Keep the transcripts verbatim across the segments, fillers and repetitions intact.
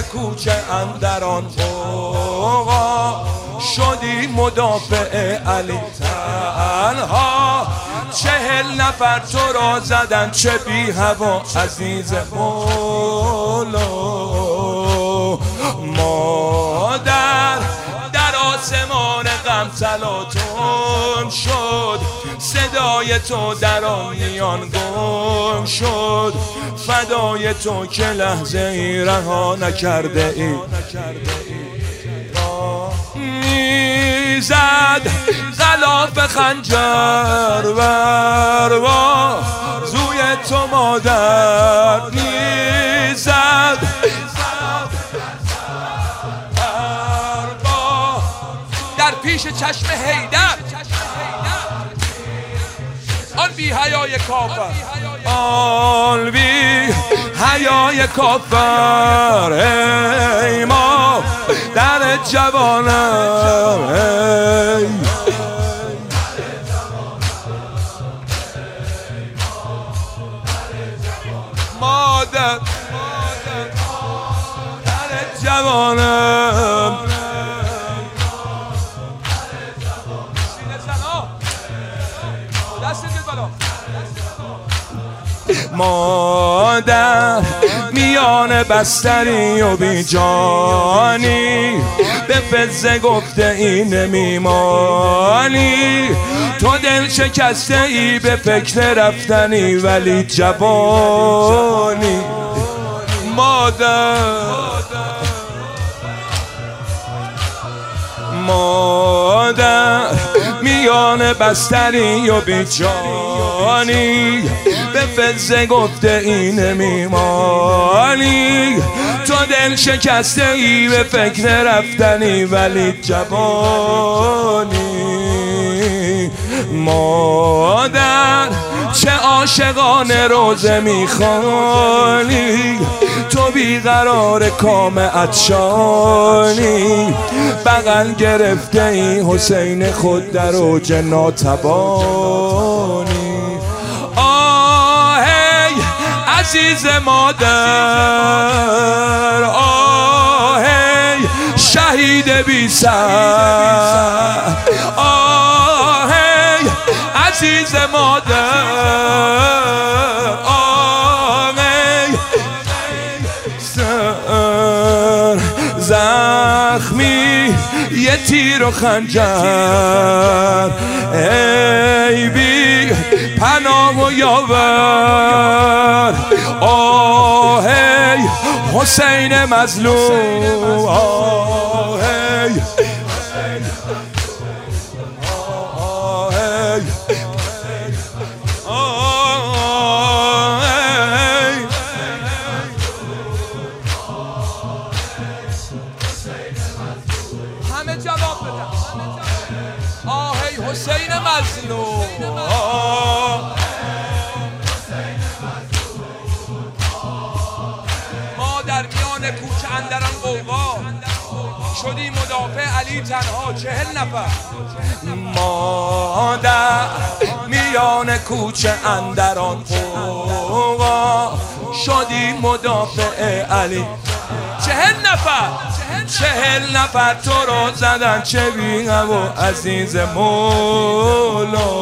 کوچه اندران قوقا شدی مدافع علی تنها. چهل نفر تو را زدن چه بی هوا عزیز مولا. مادر در آسمان غم تلاطم شد، صدای تو در آن میان گم شد. فدای تو که لحظه ای رها نکرده ای. میزد غلاف خنجر بر بازوی تو مادر، میزد در پیش چشم حیدر آن بی حیای کافر، آن بی حیای کافر. ای ما در جوانم، ای مادر در جوانم. مادر میان بستری و بی جانی به فزه گفته ای نمیمانی. تو دل شکسته ای به فکر رفتنی ولی جوانی. مادر مادر میان بستری و بی جانی به فزه گفته ای نمیمانی. تو دل شکسته ای به فکر رفتنی ولی جوانی. مادر چه عاشقانه روزه میخوانی، تو بیقرار کام عطشانی. بغل گرفته ای حسین خود در اوج ناتوانی. آهی عزیز مادر، آهی شهید بی سر، آهی عزیز مادر، آهی سر زخمی یه تیر و خنجر. ای بی پناه و یاور، آهی حسین مظلوم، آهی همه جواب بدن. آهی حسین مظلوم، ما در میان کوچه اندران قوقا شدی مدافع علی تنها. چهل نفر ما در میان کوچه اندران قوقا شدی مدافع علی. چهل نفر چهل نفر تو رو زدن چه بی هوا عزیز مولا.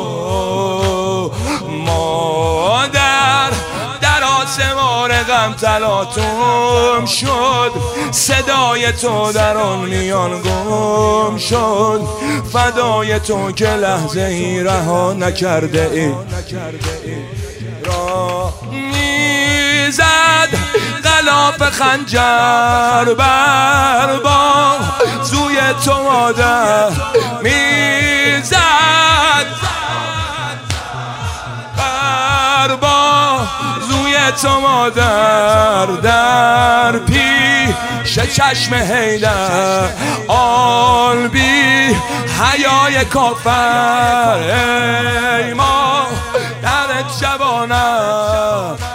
مادر در آسمان غم تلاطم شد، صدای تو در آن میان گم شد. فدای تو که لحظه ای رها نکرده ای. را میزد غلاف خنجر بر بازوی تو مادر، میزد بر بازوی تو مادر. در پیش چشم حیدر آن بی حیای کافر. ای ما در جوانم،